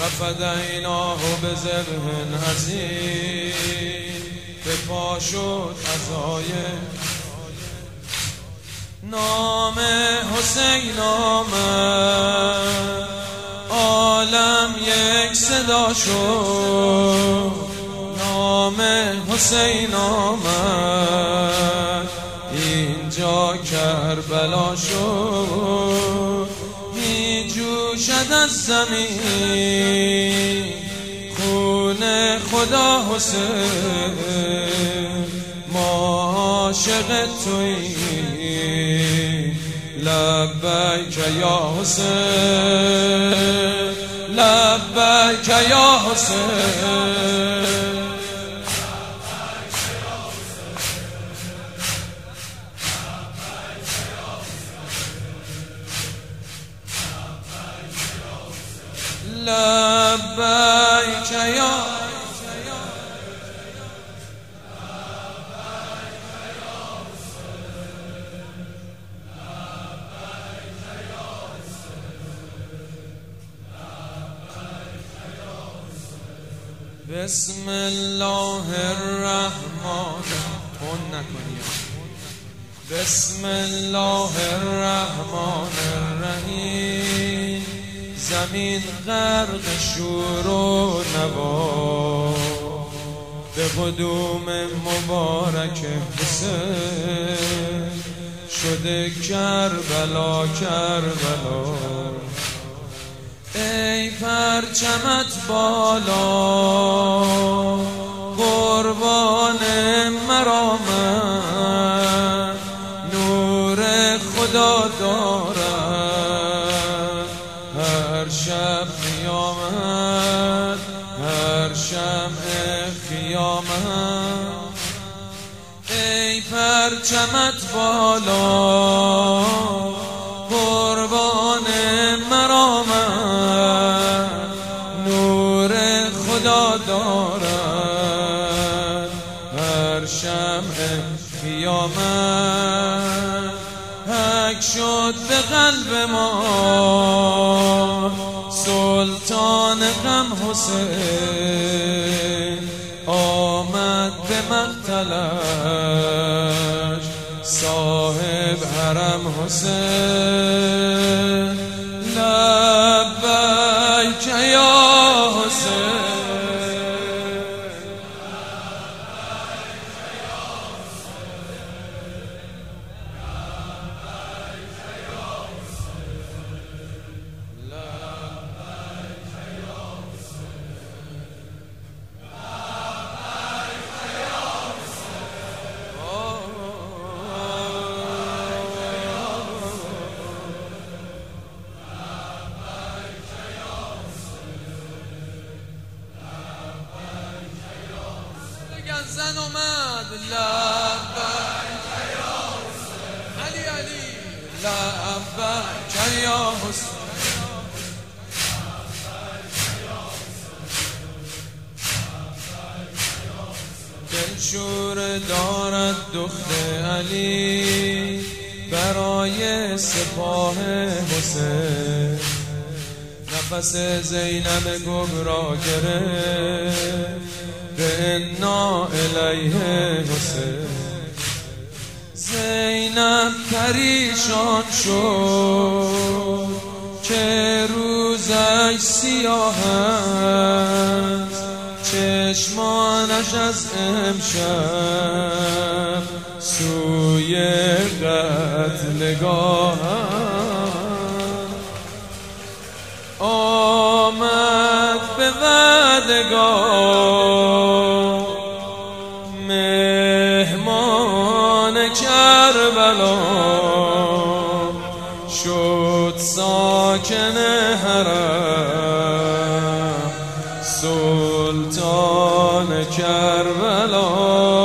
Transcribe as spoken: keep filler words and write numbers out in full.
ففدیناه بذبح عظیم، به پا شد عزای نام حسین آمد، عالم یک صدا شد، نام حسین آمد، اینجا کربلا شد، می جوشد از زمین خون خدا حسین، ما عاشق توییم لبیک یا حسین، لبیک یا حسین. لبیک یا بسم الله الرحمن تون نکنی بسم الله الرحمن الرحیم، زمین غرق شور و نوا به قدوم مبارک حسین، شده کربلا کربلا، ای پرچمت بالا قربان مرامت، نور خدا دارد هر شب قیامت، هر شمع قیامت، ای پرچمت بالا قربان مرامت، نور خدا دارد هر شمع قیامت، حک شد به قلب ما سلطان غم حسین، آمد به مقتلش صاحب حرم حسین، لبیک یا حسین. زن اومد لبیک یا حسین، علی علی لبیک یا حسین، دلشور دارد دخت علی برای سپاه حسین، نفس زینب گبرا گرفت به انا الیه حسین، زینب پریشان شد که روزش سیاه است، چشمانش از امشب سوی قتلگاه آمد به وعدگاه، مهمان کربلا شد ساکن حرم، سلطان کربلا.